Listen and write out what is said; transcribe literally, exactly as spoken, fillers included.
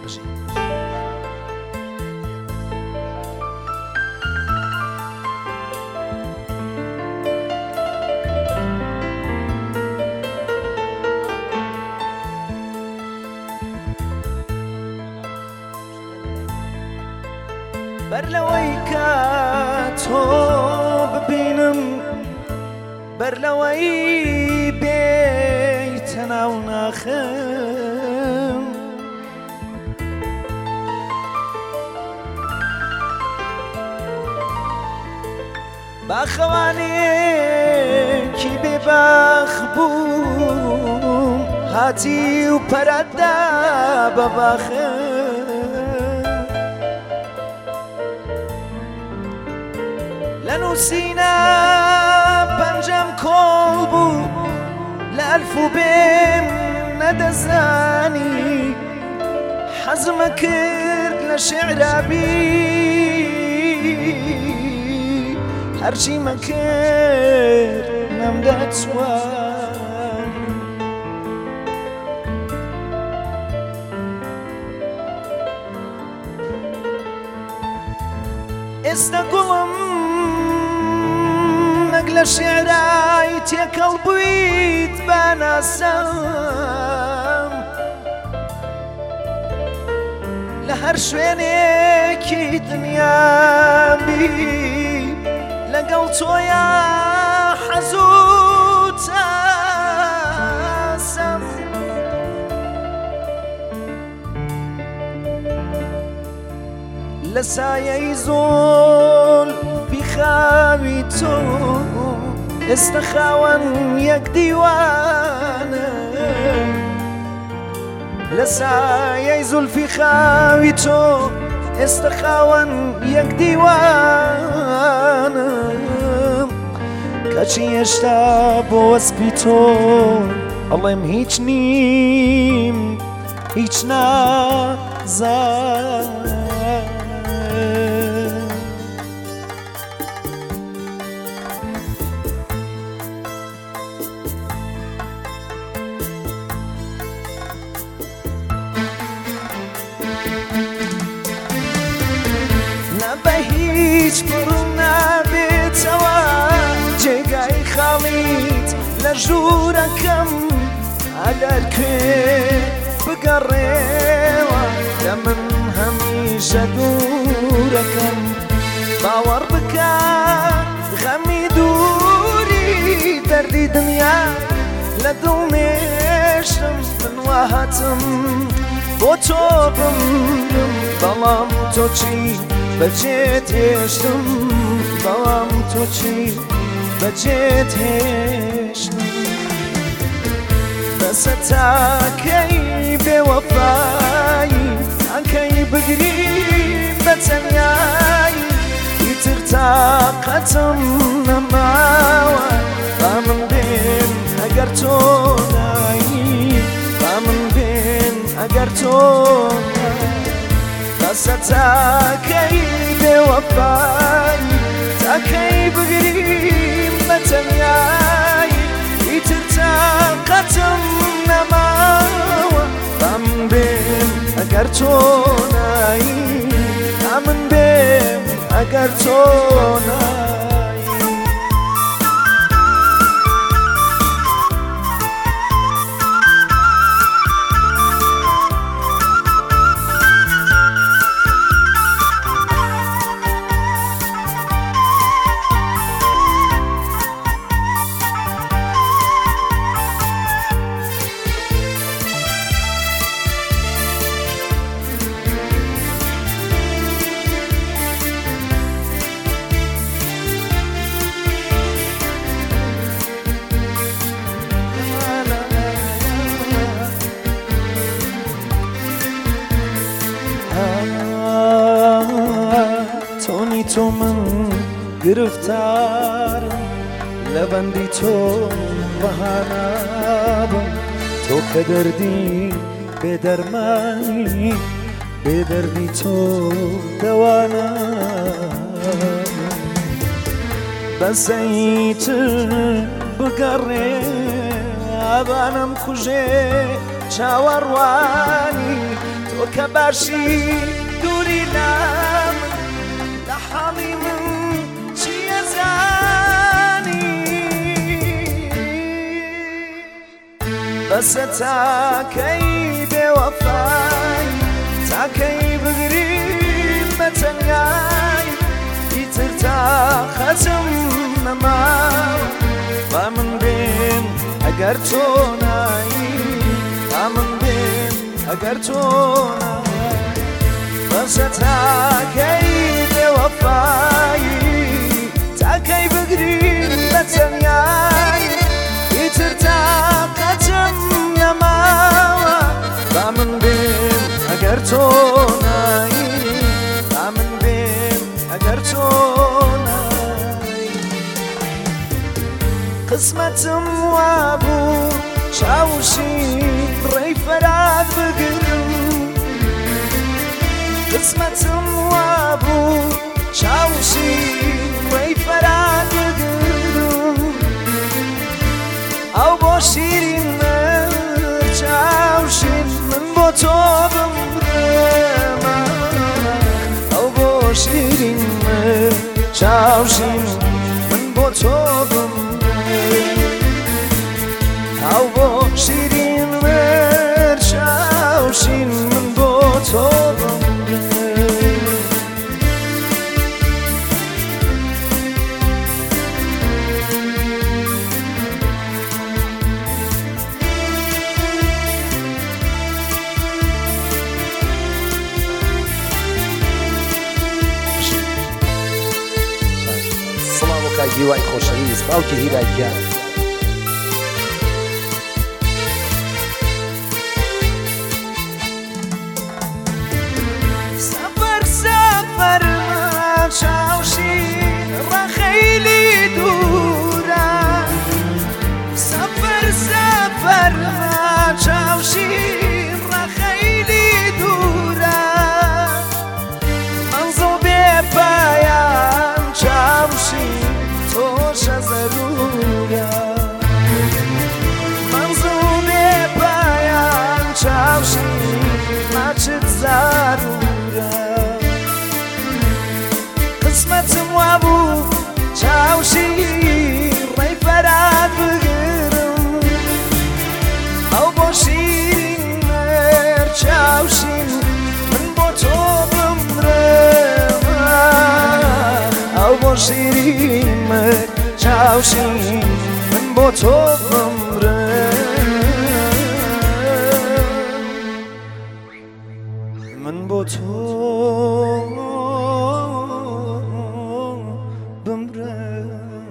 برلوی که تو ببینم برلوی بیتنا و نخم بخوانی کی ببخ بوم هاتی و پرده ببخم لنوسينا بنجم كولبو لألفو بين ندزاني حزم كرد لشعر بي هرشي ما كرد نمدت سواني استقلم نقل شعراي تيكل بيت بناسم لهر شوينيكي دنيا بي لقلتو يا حزوت اسم لسايا يزول بخاوي تو استخاون يك ديوانه لسايا يزول في خاوي تو استخاون يك ديوانه كاشي يشتاب واسبيتو الله يم هيج نيم هيج نازان هیچ بڕنا بێتەوە جێگای خاڵیت لە ژوورەکەم ئەگەر کوێ بگەڕێوە لە من هەمیشە دوورەکەم باوەڕ بکە غەمی دووری دەردی دنیا لە دڵمێشتم من وا هاتم بۆ تۆ بمرم بەڵام تۆ چی بەجێت هێشتم بەڵام تۆ چی بەجێت هێشتم بەسە تاکەی بێوەفایی تاکەی بگریم بە تەنیایی ئیتر تاقەتم نەماوە با من بێن ئەگەر تۆ نایی با من بێن ئەگەر تۆ بەسە تاکەی بێوەفایی تاکەی بگریم بە تەنیایی ئیتر تاقەتم نەماوە با من بێن ئەگەر تۆ نایی با من بێن ئەگەر تۆ نایی تۆنی تۆ من گرفتارم لە بەندی تۆ بەهانابم تۆ کە دەردی بێدەرمانی بێدەردی تۆ دەوانابم بەسەیتر بگەڕێ ئابانم کوژێ چاوەڕوانی تۆ که برشی دوری لم لحالی من چیه زنی بس تا کی به وفای تا کی بگریم بتنگای ایتر تا ختم نما و من بیم اگر تو نایی و من بیم اگر تو نایی بس تا کی به وفایی تا کی بگریم بتنگای ایتر تا ختم نما و من بیم اگر تو نایی و من بیم اگر تو نایی قسمتم وابو چاوشی ری فراد بگرم قسمتم وابو چاوشی ری فراد بگرم او با شیرین من چاوشین من با تو بمرم او با شیرین من چاوشین من با تو بمرم او با شیرین من چاوشین من با تو بمرم هیوای خۆشەویست باوکی هیرایگیان سفر سفر ما چاوشین را خیلی دوره سفر سفر ما چاوشین را خیلی دوره منزل به پایان چاوشین توش ضروره منظور پایان چاوشی ماچت ضروره قسمتم وابو چاوشی ری فراد بگرم او با شیرین مر چاوشین من با تو بمرم او با شیرین مر چاوشین من با تو بمرم من با تو بمرم